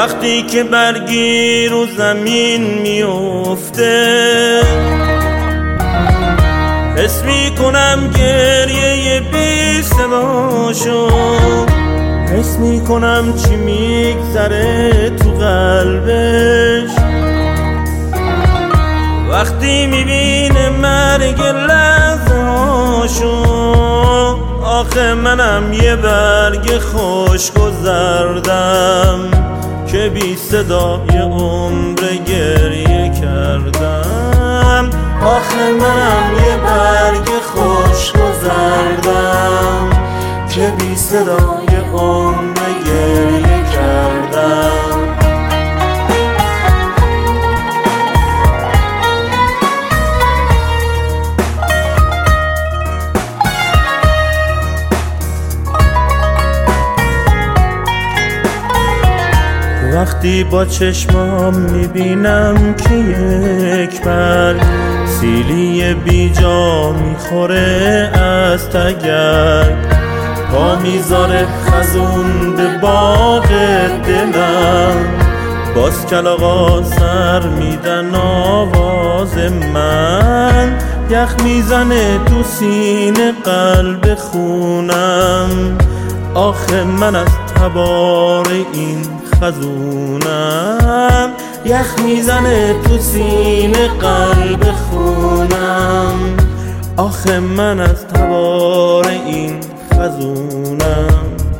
وقتی که برگی رو زمین میفته حس میکنم گریه بی صداشو، حس میکنم چی میگذره تو قلبش وقتی میبینه مرگ لحظه هاشو. آخه منم یه برگ خوش گذردم که بی صدای عمر گریه کردم. آخه منم یه برگ خوش گذردم که بی صدای عمر گریه کردم. وقتی با چشمام میبینم که یک برگ سیلی بی جا میخوره از تگرگ، پا میذاره خزون به باغ دلم، باز کلاغا سر میدن آواز من، یخ میزنه تو سینه قلب خونم. آخه من از تبار این خزونم، یخ میزنه تو سینه قلب خونم. آخه من از تبار این خزونم.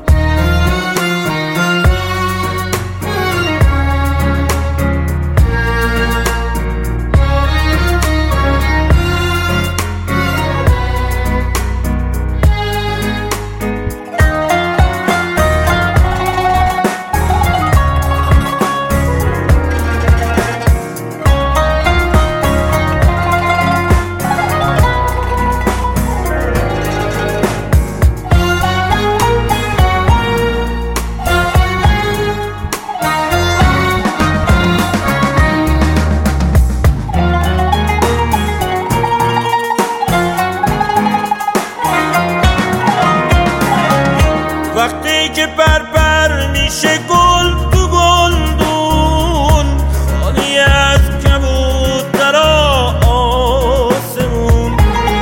وقتی که پر میشه گل تو گلدون، خالی از کبوترا آسمون،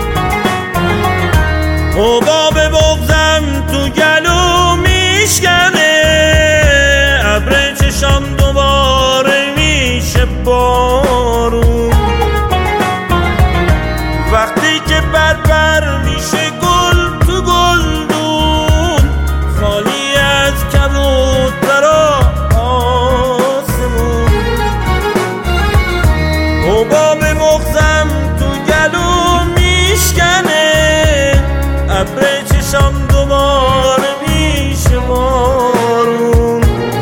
حباب بغضم تو گلو میشکنه، ابر چشام دوباره میشه بارون. وقتی که پر میشه گل تو گلدون، خالی از کبوترا آسمون، حباب مغزم تو گلو میشکنه، ابر چشام دوباره میشه بارون.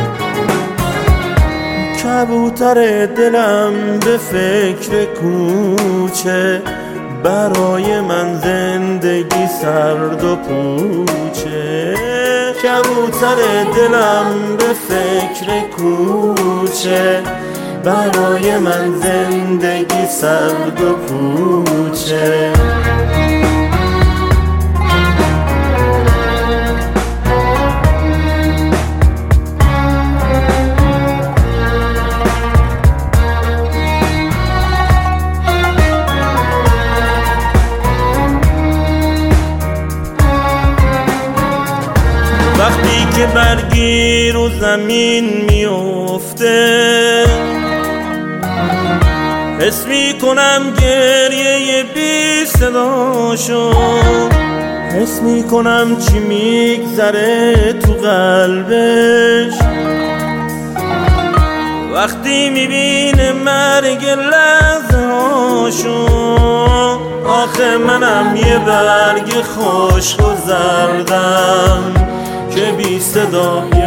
کبوتر دلم به فکر کوچه، برای من زندگی سرد و پوچه. کبوتر دلم به فکر کوچه، برای من زندگی سرد و پوچه. وقتی که برگی رو زمین میفته حس میکنم گریه بی صداشو، حس میکنم چی میگذره تو قلبش وقتی میبینه مرگ لحظه هاشو. آخه منم یه برگ خوش گذردم که بی صدای